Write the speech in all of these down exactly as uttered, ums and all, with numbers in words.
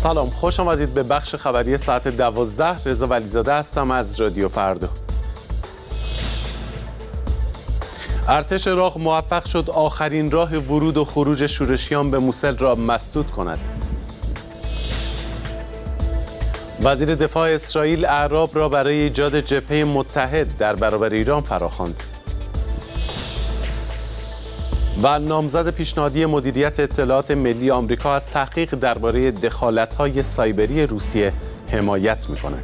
سلام، خوش آمدید به بخش خبری ساعت دوازده. رضا ولیزاده هستم از رادیو فردا. ارتش عراق موفق شد آخرین راه ورود و خروج شورشیان به موسل را مسدود کند. وزیر دفاع اسرائیل اعراب را برای ایجاد جبهه متحد در برابر ایران فراخواند. و نامزد پیشنهادی مدیریت اطلاعات ملی آمریکا از تحقیق درباره دخالت‌های سایبری روسیه حمایت می‌کند.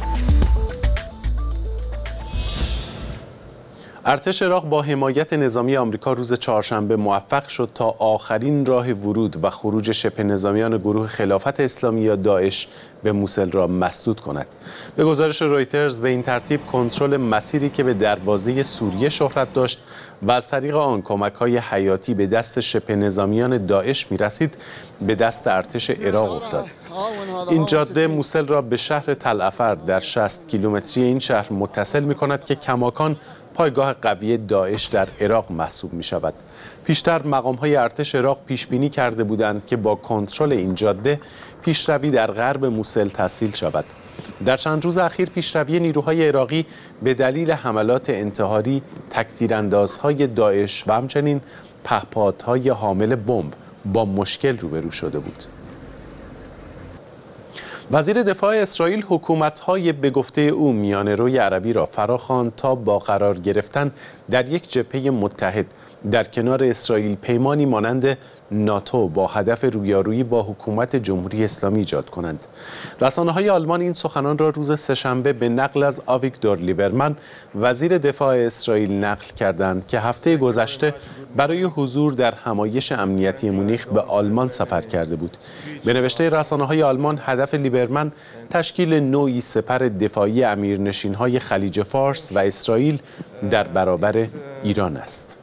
ارتش عراق با حمایت نظامی آمریکا روز چهارشنبه موفق شد تا آخرین راه ورود و خروج شبه نظامیان گروه خلافت اسلامی یا داعش به موسل را مسدود کند. به گزارش رویترز به این ترتیب کنترل مسیری که به دروازه سوریه شهرت داشت و از طریق آن کمک‌های حیاتی به دست شبه نظامیان داعش می‌رسید به دست ارتش عراق افتاد. این جاده موسل را به شهر تل افر در شصت کیلومتری این شهر متصل می‌کند که کماکان پایگاه قوی داعش در عراق محسوب می شود. پیشتر مقام‌های ارتش عراق پیش بینی کرده بودند که با کنترل این جاده پیشروی در غرب موسل تسهیل شود. در چند روز اخیر پیشروی نیروهای عراقی به دلیل حملات انتحاری، تک‌تیراندازهای داعش و همچنین پهپادهای حامل بمب با مشکل روبرو شده بود. وزیر دفاع اسرائیل حکومت‌های به گفته او میانه‌روی عربی را فراخواند تا با قرار گرفتن در یک جبهه متحد در کنار اسرائیل پیمانی مانند ناتو با هدف رویارویی با حکومت جمهوری اسلامی ایجاد کنند. رسانه‌های آلمان این سخنان را روز سه‌شنبه به نقل از آویگدور لیبرمن وزیر دفاع اسرائیل نقل کردند که هفته گذشته برای حضور در همایش امنیتی مونیخ به آلمان سفر کرده بود. به نوشته رسانه‌های آلمان هدف لیبرمن تشکیل نوعی سپر دفاعی امیرنشین‌های خلیج فارس و اسرائیل در برابر ایران است.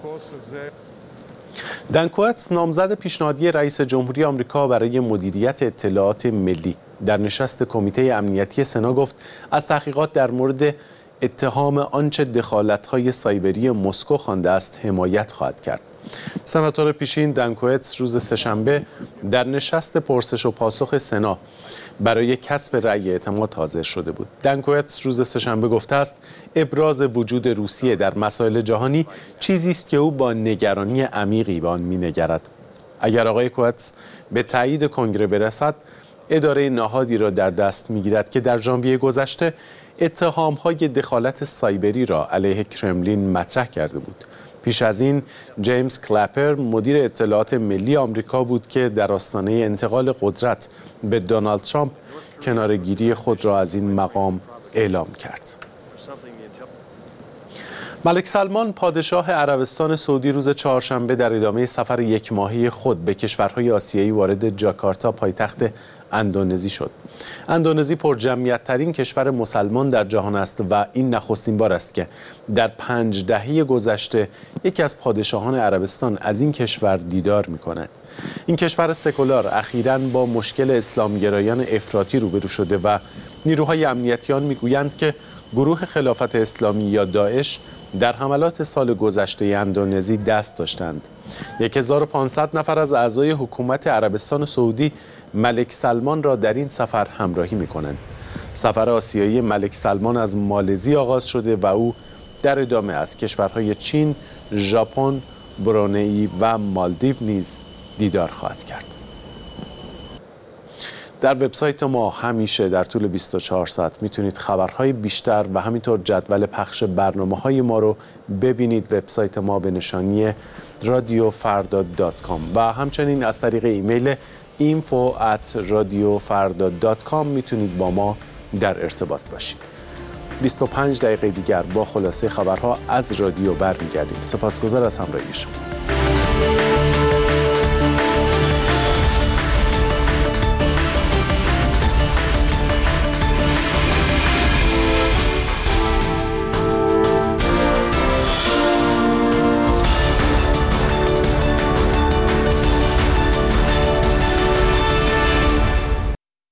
دن کوئتس نامزد پیشنهادی رئیس جمهوری آمریکا برای مدیریت اطلاعات ملی در نشست کمیته امنیتی سنا گفت از تحقیقات در مورد اتهام آنچه دخالت‌های سایبری مسکو خوانده است حمایت خواهد کرد. سناتور پیشین دن کوئتس روز سه‌شنبه در نشست پرسش و پاسخ سنا برای کسب رأی اعتماد حاضر شده بود. دن کوئتس روز سه‌شنبه گفته است ابراز وجود روسیه در مسائل جهانی چیزی است که او با نگرانی عمیقی به آن می‌نگرد. اگر آقای کوئتس به تایید کنگره برسد، اداره نهادی را در دست می‌گیرد که در ژانویه گذشته اتهام‌های دخالت سایبری را علیه کرملین مطرح کرده بود. پیش از این جیمز کلپر مدیر اطلاعات ملی آمریکا بود که در آستانه انتقال قدرت به دونالد ترامپ کناره‌گیری خود را از این مقام اعلام کرد. ملک سلمان پادشاه عربستان سعودی روز چهارشنبه در ادامه سفر یک ماهه خود به کشورهای آسیایی وارد جاکارتا پایتخت اندونزی شد. اندونزی پرجمعیت ترین کشور مسلمان در جهان است و این نخستین بار است که در پنج دهه گذشته یکی از پادشاهان عربستان از این کشور دیدار می کند. این کشور سکولار اخیراً با مشکل اسلامگرایان افراطی روبرو شده و نیروهای امنیتی آن می گویند که گروه خلافت اسلامی یا داعش در حملات سال گذشته اندونزی دست داشتند. هزار و پانصد نفر از اعضای حکومت عربستان سعودی ملک سلمان را در این سفر همراهی می کنند. سفر آسیایی ملک سلمان از مالزی آغاز شده و او در ادامه از کشورهای چین، ژاپن، برونئی و مالدیو نیز دیدار خواهد کرد. در وبسایت ما همیشه در طول بیست و چهار ساعت میتونید خبرهای بیشتر و همینطور جدول پخش برنامه‌های ما رو ببینید. وبسایت ما به نشانی رادیو فردا دات کام و همچنین از طریق ایمیل اینفو ات رادیو فردا دات کام میتونید با ما در ارتباط باشید. بیست و پنج دقیقه دیگر با خلاصه خبرها از رادیو برمیگردیم. سپاسگزار از همراهی شما.